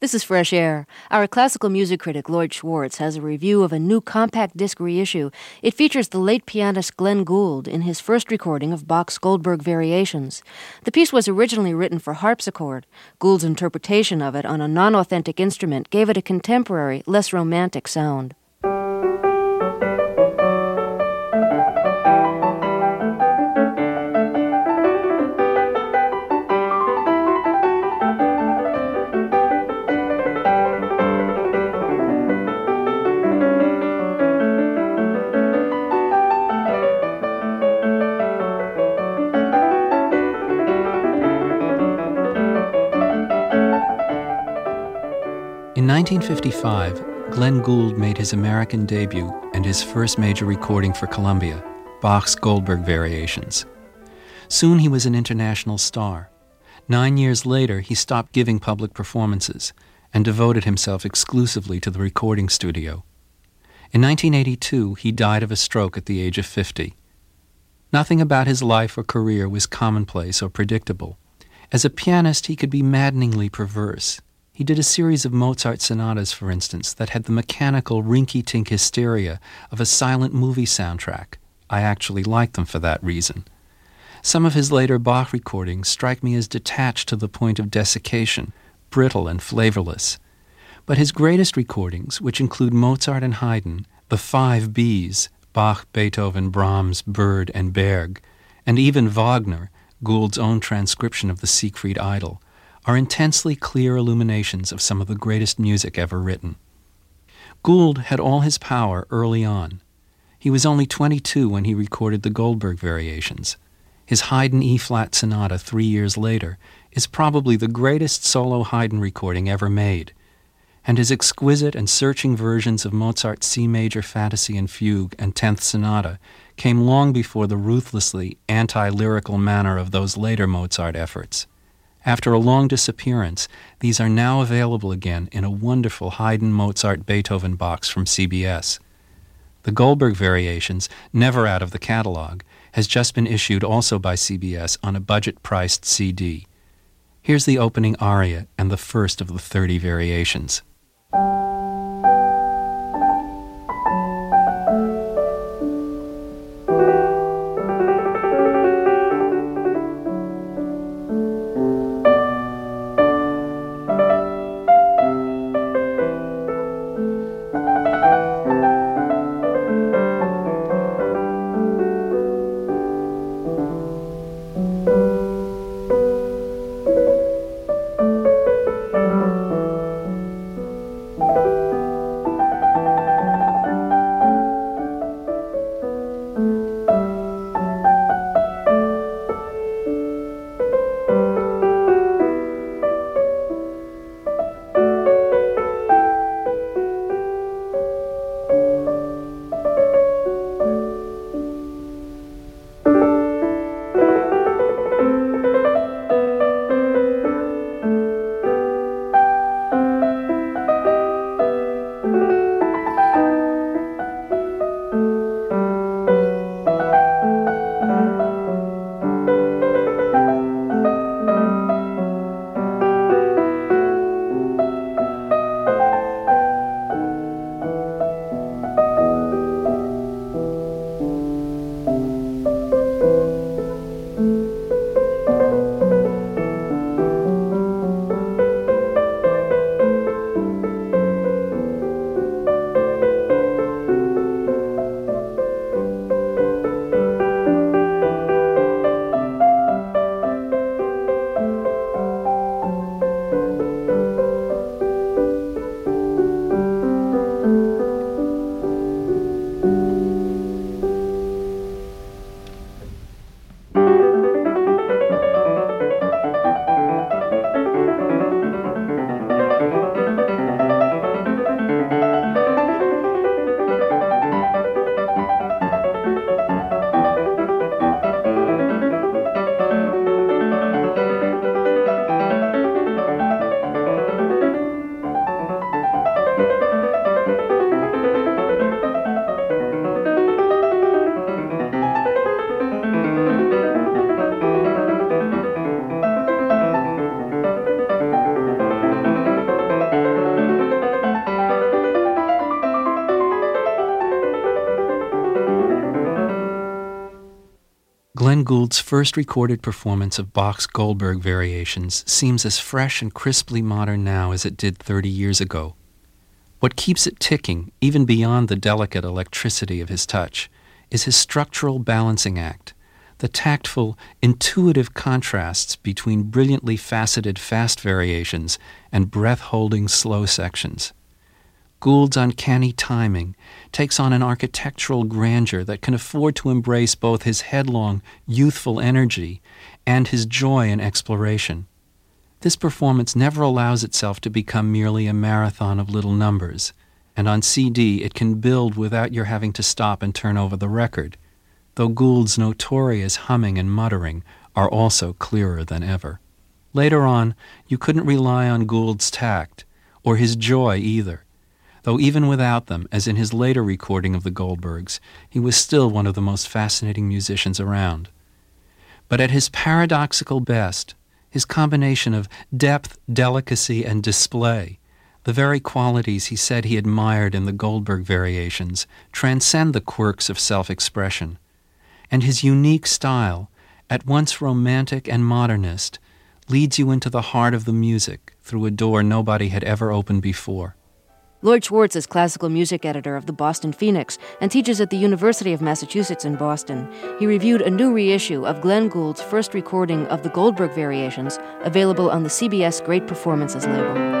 This is Fresh Air. Our classical music critic Lloyd Schwartz has a review of a new compact disc reissue. It features the late pianist Glenn Gould in his first recording of Bach's Goldberg Variations. The piece was originally written for harpsichord. Gould's interpretation of it on a non-authentic instrument gave it a contemporary, less romantic sound. In 1955, Glenn Gould made his American debut and his first major recording for Columbia, Bach's Goldberg Variations. Soon he was an international star. 9 years later, he stopped giving public performances and devoted himself exclusively to the recording studio. In 1982, he died of a stroke at the age of 50. Nothing about his life or career was commonplace or predictable. As a pianist, he could be maddeningly perverse. He did a series of Mozart sonatas, for instance, that had the mechanical rinky-tink hysteria of a silent movie soundtrack. I actually liked them for that reason. Some of his later Bach recordings strike me as detached to the point of desiccation, brittle and flavorless. But his greatest recordings, which include Mozart and Haydn, the 5 Bs, Bach, Beethoven, Brahms, Bird, and Berg, and even Wagner, Gould's own transcription of the Siegfried Idyll, are intensely clear illuminations of some of the greatest music ever written. Gould had all his power early on. He was only 22 when he recorded the Goldberg Variations. His Haydn E-flat Sonata 3 years later is probably the greatest solo Haydn recording ever made, and his exquisite and searching versions of Mozart's C major Fantasy and Fugue and 10th Sonata came long before the ruthlessly anti-lyrical manner of those later Mozart efforts. After a long disappearance, these are now available again in a wonderful Haydn, Mozart, Beethoven box from CBS. The Goldberg Variations, never out of the catalog, has just been issued also by CBS on a budget-priced CD. Here's the opening aria and the first of the 30 variations. Glenn Gould's first recorded performance of Bach's Goldberg Variations seems as fresh and crisply modern now as it did 30 years ago. What keeps it ticking, even beyond the delicate electricity of his touch, is his structural balancing act, the tactful, intuitive contrasts between brilliantly faceted fast variations and breath-holding slow sections. Gould's uncanny timing takes on an architectural grandeur that can afford to embrace both his headlong, youthful energy and his joy in exploration. This performance never allows itself to become merely a marathon of little numbers, and on CD it can build without your having to stop and turn over the record, though Gould's notorious humming and muttering are also clearer than ever. Later on, you couldn't rely on Gould's tact, or his joy either, though even without them, as in his later recording of the Goldbergs, he was still one of the most fascinating musicians around. But at his paradoxical best, his combination of depth, delicacy, and display, the very qualities he said he admired in the Goldberg Variations, transcend the quirks of self-expression. And his unique style, at once romantic and modernist, leads you into the heart of the music through a door nobody had ever opened before. Lloyd Schwartz is classical music editor of the Boston Phoenix and teaches at the University of Massachusetts in Boston. He reviewed a new reissue of Glenn Gould's first recording of the Goldberg Variations, available on the CBS Great Performances label.